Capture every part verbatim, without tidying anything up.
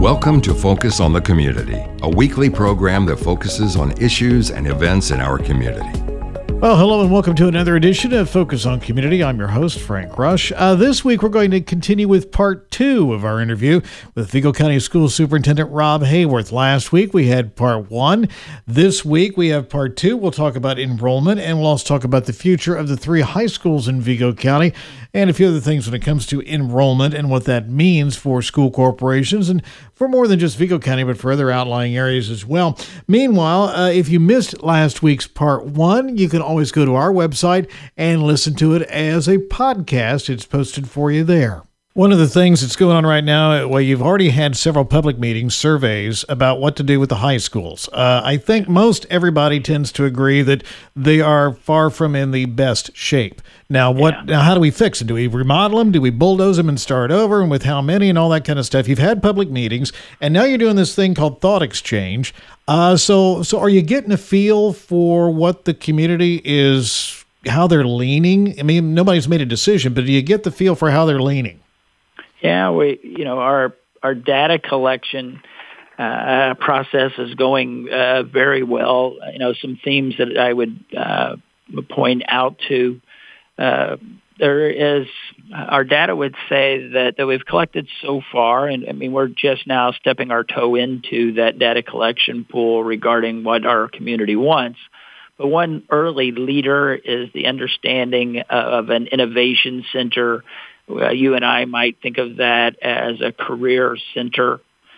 Welcome to Focus on the Community, a weekly program that focuses on issues and events in our community. Well, hello and welcome to another edition of Focus on Community. I'm your host, Frank Rush. Uh, this week, we're going to continue with part two of our interview with Vigo County School Superintendent Rob Hayworth. Last week, we had part one. This week, we have part two. We'll talk about enrollment, and we'll also talk about the future of the three high schools in Vigo County and a few other things when it comes to enrollment and what that means for school corporations and for more than just Vigo County, but for other outlying areas as well. Meanwhile, uh, if you missed last week's part one, you can always go to our website and listen to it as a podcast. It's posted for you there. One of the things that's going on right now, well, you've already had several public meetings, surveys about what to do with the high schools. Uh, I think most everybody tends to agree that they are far from in the best shape. Now, what? Yeah. Now, how do we fix them? Do we remodel them? Do we bulldoze them and start over? And with how many and all that kind of stuff? You've had public meetings, and now you're doing this thing called Thought Exchange. Uh, so, so are you getting a feel for what the community is, how they're leaning? I mean, nobody's made a decision, but do you get the feel for how they're leaning? Yeah, we, you know, our our data collection uh, process is going uh, very well. You know, some themes that I would uh, point out to. Uh, there is, our data would say that, that we've collected so far, and I mean, we're just now stepping our toe into that data collection pool regarding what our community wants. But one early leader is the understanding of an innovation center. Uh, you and I might think of that as a career center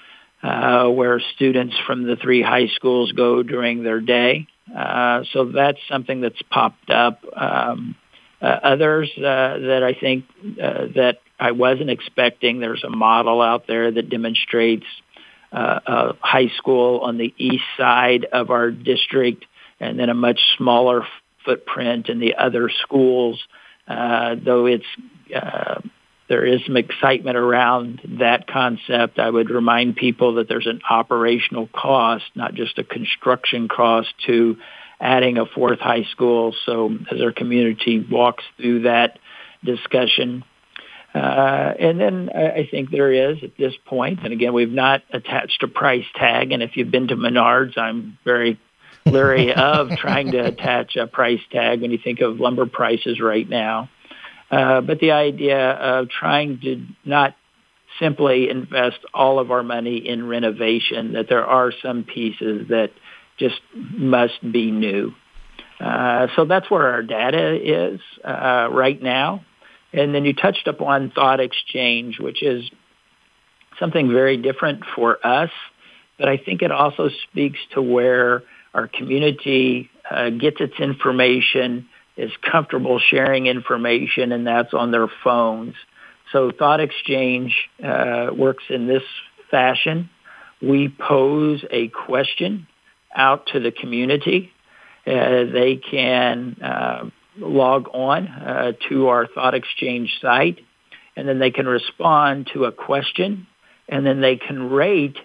uh, where students from the three high schools go during their day. Uh, so that's something that's popped up. Um, uh, others uh, that I think uh, that I wasn't expecting, there's a model out there that demonstrates uh, a high school on the east side of our district and then a much smaller footprint in the other schools, uh, though it's Uh, there is some excitement around that concept. I would remind people that there's an operational cost, not just a construction cost, to adding a fourth high school. So as our community walks through that discussion. Uh, and then I think there is at this point, and again, we've not attached a price tag. And if you've been to Menards, I'm very leery of trying to attach a price tag when you think of lumber prices right now. Uh, but the idea of trying to not simply invest all of our money in renovation, that there are some pieces that just must be new. Uh, so that's where our data is uh, right now. And then you touched upon Thought Exchange, which is something very different for us, but I think it also speaks to where our community uh, gets its information, is comfortable sharing information, and that's on their phones. So Thought Exchange uh, works in this fashion. We pose a question out to the community. Uh, they can uh, log on uh, to our Thought Exchange site, and then they can respond to a question, and then they can rate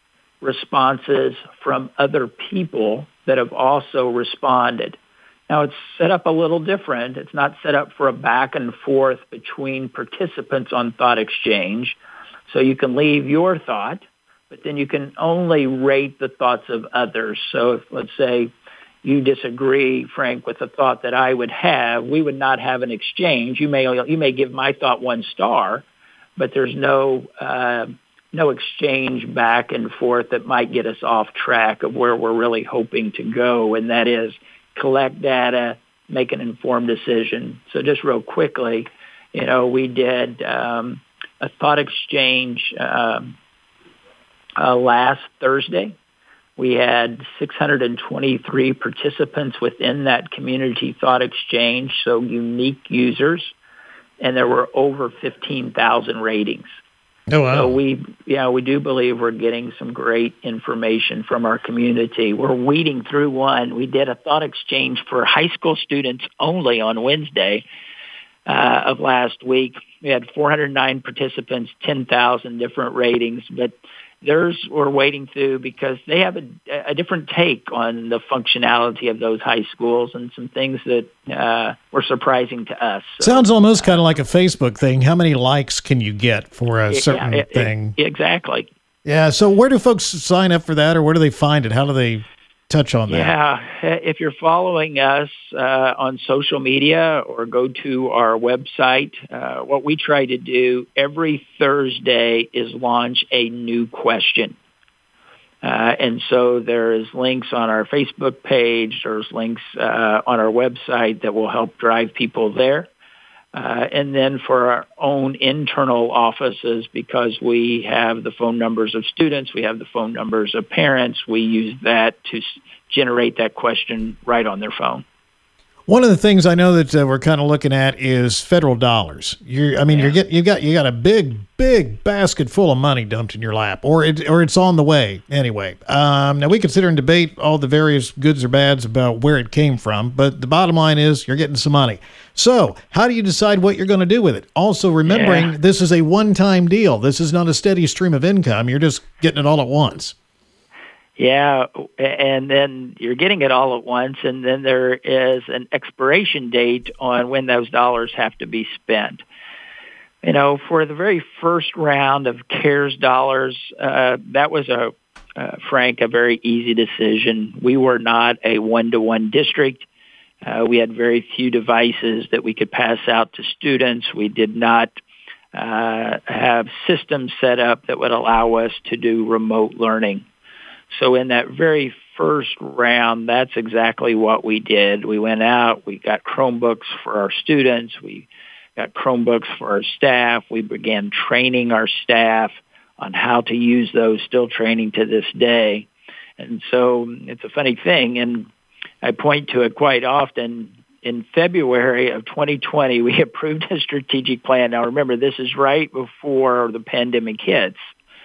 responses from other people that have also responded. Now, it's set up a little different. It's not set up for a back and forth between participants on Thought Exchange. So you can leave your thought, but then you can only rate the thoughts of others. So if, let's say, you disagree, Frank, with the thought that I would have, we would not have an exchange. You may you may give my thought one star, but there's no uh, no exchange back and forth that might get us off track of where we're really hoping to go, and that is collect data, make an informed decision. So just real quickly, you know, we did um, a thought exchange um, uh, last Thursday. We had six hundred twenty-three participants within that community thought exchange, so unique users, and there were over fifteen thousand ratings. Oh, wow. So we, yeah, we do believe we're getting some great information from our community. We're weeding through one. We did a thought exchange for high school students only on Wednesday uh, of last week. We had four hundred nine participants, ten thousand different ratings, but theirs we're wading through because they have a, a different take on the functionality of those high schools and some things that uh, were surprising to us. So, Sounds almost uh, kind of like a Facebook thing. How many likes can you get for a certain it, it, thing? It, exactly. Yeah. So where do folks sign up for that, or where do they find it? How do they touch on that? Yeah, if you're following us uh, on social media or go to our website, uh, what we try to do every Thursday is launch a new question. Uh, and so there's links on our Facebook page, there's links uh, on our website that will help drive people there. Uh, and then for our own internal offices, because we have the phone numbers of students, we have the phone numbers of parents, we use that to s- generate that question right on their phone. One of the things I know that uh, we're kind of looking at is federal dollars. You're, I mean, Yeah. you're get you got you got a big big basket full of money dumped in your lap, or it or it's on the way anyway. Um, now we can sit here and debate all the various goods or bads about where it came from, but the bottom line is you're getting some money. So how do you decide what you're going to do with it? Also remembering Yeah. this is a one-time deal. This is not a steady stream of income. You're just getting it all at once. Yeah, and then you're getting it all at once, and then there is an expiration date on when those dollars have to be spent. You know, for the very first round of CARES dollars, uh, that was a, uh, Frank, a very easy decision. We were not a one-to-one district. Uh, we had very few devices that we could pass out to students. We did not uh, have systems set up that would allow us to do remote learning. So in that very first round, that's exactly what we did. We went out, we got Chromebooks for our students, we got Chromebooks for our staff, we began training our staff on how to use those, still training to this day. And so it's a funny thing, and I point to it quite often. In February of twenty twenty, we approved a strategic plan. Now remember, this is right before the pandemic hits.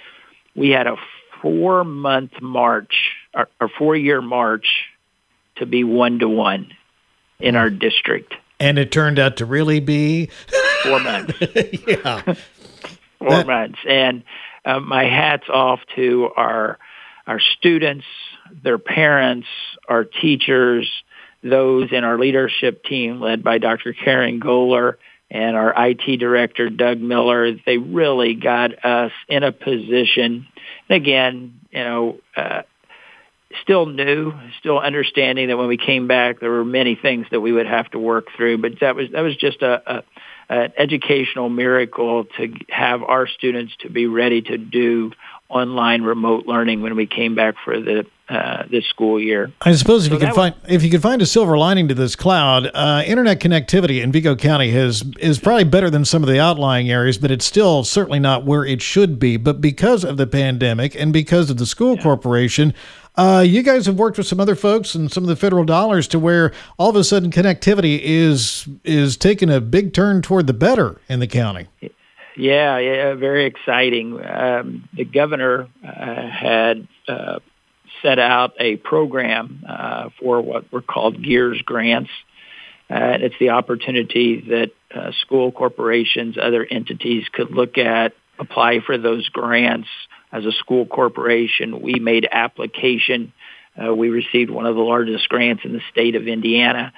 We had a four-month march, or, or four-year march to be one-to-one in our district. And it turned out to really be Four months. yeah. Four That- months. And uh, my hat's off to our our students, their parents, our teachers, those in our leadership team led by Doctor Karen Goler and our I T director, Doug Miller. They really got us in a position. And again, you know, uh, still new, still understanding that when we came back, there were many things that we would have to work through. But that was that was just a, a an educational miracle to have our students to be ready to do online remote learning when we came back for the uh, this school year. I suppose if So you could that find if you could find a silver lining to this cloud, uh, internet connectivity in Vigo County has is probably better than some of the outlying areas, but it's still certainly not where it should be. But because of the pandemic and because of the school Yeah. corporation, uh, you guys have worked with some other folks and some of the federal dollars to where all of a sudden connectivity is is taking a big turn toward the better in the county. Yeah, yeah, very exciting. Um, the governor uh, had uh, set out a program uh, for what were called GEARS grants. Uh, and it's the opportunity that uh, school corporations, other entities could look at, apply for those grants as a school corporation. We made application. Uh, we received one of the largest grants in the state of Indiana.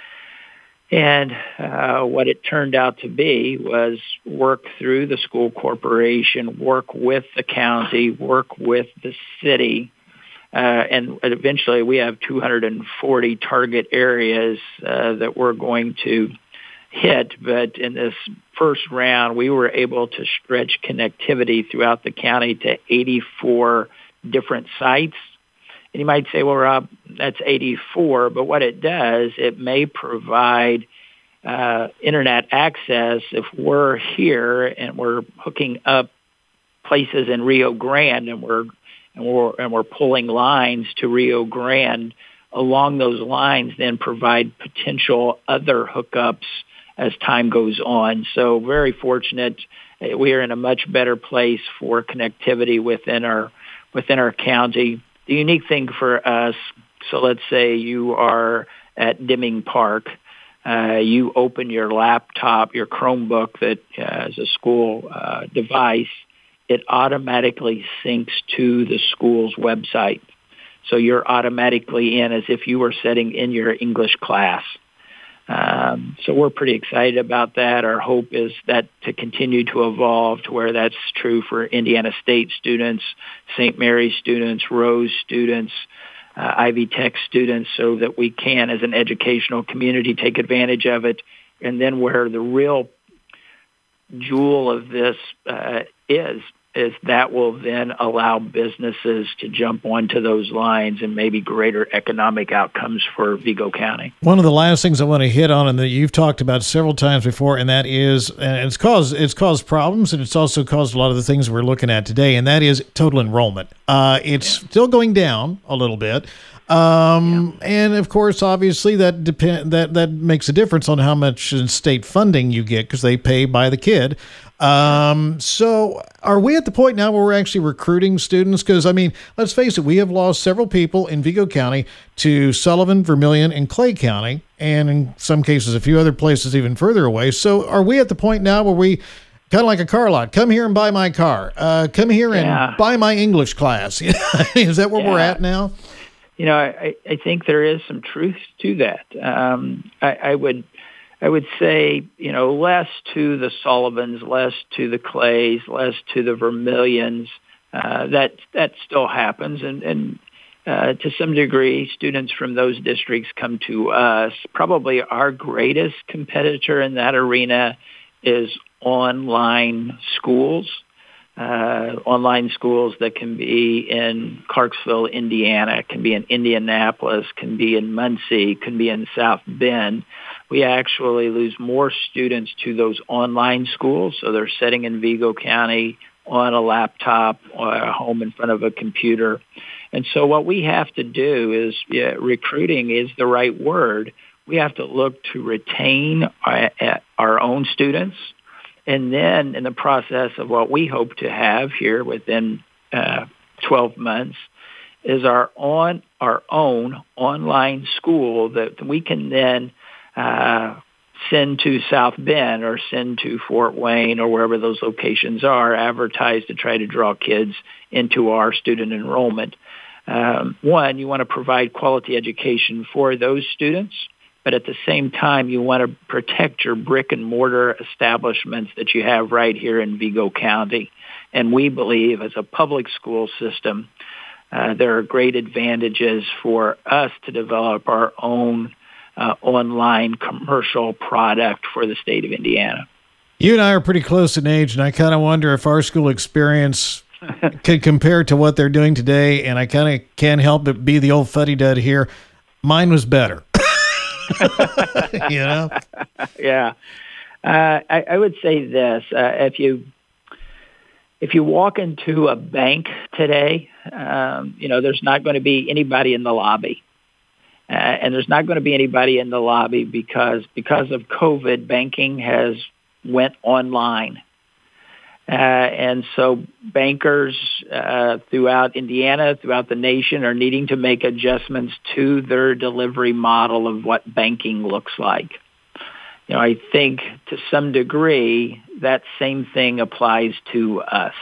And uh, what it turned out to be was work through the school corporation, work with the county, work with the city, uh, and eventually we have two hundred forty target areas uh, that we're going to hit. But in this first round, we were able to stretch connectivity throughout the county to eighty-four different sites. And you might say, well, Rob, that's eighty-four, but what it does, it may provide uh, internet access if we're here and we're hooking up places in Rio Grande and we're and we're and we're pulling lines to Rio Grande. Along those lines, then provide potential other hookups as time goes on. So very fortunate. We are in a much better place for connectivity within our within our county. The unique thing for us, so let's say you are at Deming Park, uh, you open your laptop, your Chromebook that uh, is a school uh, device, it automatically syncs to the school's website. So you're automatically in as if you were sitting in your English class. Um, so we're pretty excited about that. Our hope is that to continue to evolve to where that's true for Indiana State students, Saint Mary's students, Rose students, uh, Ivy Tech students, so that we can, as an educational community, take advantage of it. And then where the real jewel of this uh, is, is that will then allow businesses to jump onto those lines and maybe greater economic outcomes for Vigo County. One of the last things I want to hit on, and that you've talked about several times before, and that is, and it's caused it's caused problems, and it's also caused a lot of the things we're looking at today, and that is total enrollment. Uh, it's yeah. still going down a little bit. Um, yeah. And of course, obviously that depend that, that makes a difference on how much state funding you get, because they pay by the kid. Um, so are we at the point now where we're actually recruiting students? Because, I mean, let's face it, we have lost several people in Vigo County to Sullivan, Vermilion, and Clay County, and in some cases, a few other places even further away. So are we at the point now where we, kind of like a car lot, come here and buy my car, uh, come here yeah. and buy my English class? Is that where yeah. we're at now? You know, I, I think there is some truth to that. Um, I, I would... I would say, you know, less to the Sullivans, less to the Clays, less to the Vermilions. Uh, that that still happens, and, and uh, to some degree, students from those districts come to us. Probably our greatest competitor in that arena is online schools, uh, online schools that can be in Clarksville, Indiana, can be in Indianapolis, can be in Muncie, can be in South Bend. We actually lose more students to those online schools, so they're sitting in Vigo County on a laptop or at home in front of a computer. And so what we have to do is, yeah, recruiting is the right word. We have to look to retain our, our own students, and then in the process of what we hope to have here within uh, twelve months is our on our own online school that we can then Uh, send to South Bend or send to Fort Wayne or wherever those locations are, advertise to try to draw kids into our student enrollment. Um, one, you want to provide quality education for those students, but at the same time, you want to protect your brick and mortar establishments that you have right here in Vigo County. And we believe as a public school system, uh, there are great advantages for us to develop our own Uh, online commercial product for the state of Indiana. You and I are pretty close in age, and I kind of wonder if our school experience could compare to what they're doing today, and I kind of can't help but be the old fuddy-dud here. Mine was better. You know? Yeah. Uh, I, I would say this. Uh, if you if you walk into a bank today, um, you know, there's not going to be anybody in the lobby. Uh, and there's not going to be anybody in the lobby because because of COVID, banking has went online. Uh, and so bankers uh, throughout Indiana, throughout the nation, are needing to make adjustments to their delivery model of what banking looks like. You know, I think to some degree that same thing applies to us.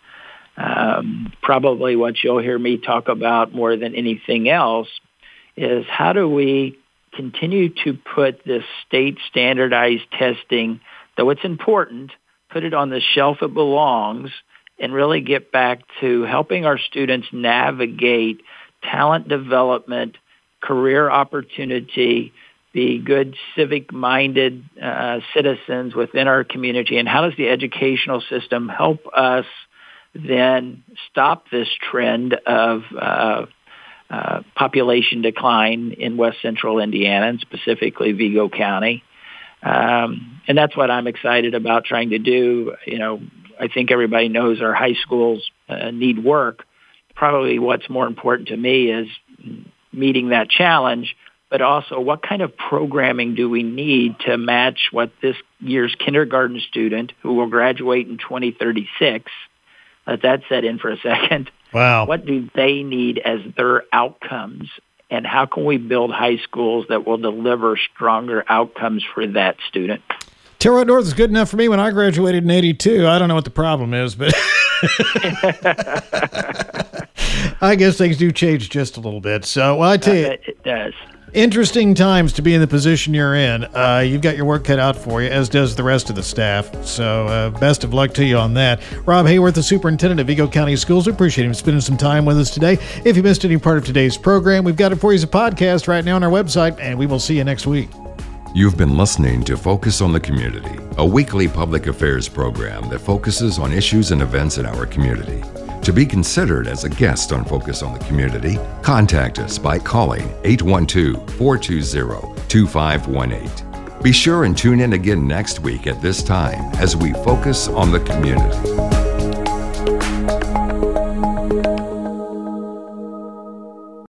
Um, probably what you'll hear me talk about more than anything else is how do we continue to put this state standardized testing, though it's important, put it on the shelf it belongs, and really get back to helping our students navigate talent development, career opportunity, be good civic-minded uh, citizens within our community, and how does the educational system help us then stop this trend of uh, Uh, population decline in West Central Indiana, and specifically Vigo County. Um, and that's what I'm excited about trying to do. You know, I think everybody knows our high schools uh, need work. Probably what's more important to me is meeting that challenge, but also what kind of programming do we need to match what this year's kindergarten student, who will graduate in twenty thirty-six, let that set in for a second. Wow. What do they need as their outcomes, and how can we build high schools that will deliver stronger outcomes for that student? Terre Haute North is good enough for me when I graduated in eighty-two. I don't know what the problem is, but I guess things do change just a little bit. So, well, I tell you, it does. Interesting times to be in the position you're in. Uh, you've got your work cut out for you, as does the rest of the staff. So uh, best of luck to you on that. Rob Hayworth, the superintendent of Vigo County Schools. We appreciate him spending some time with us today. If you missed any part of today's program, we've got it for you as a podcast right now on our website, and we will see you next week. You've been listening to Focus on the Community, a weekly public affairs program that focuses on issues and events in our community. To be considered as a guest on Focus on the Community, contact us by calling eight one two, four two zero, two five one eight. Be sure and tune in again next week at this time as we focus on the community.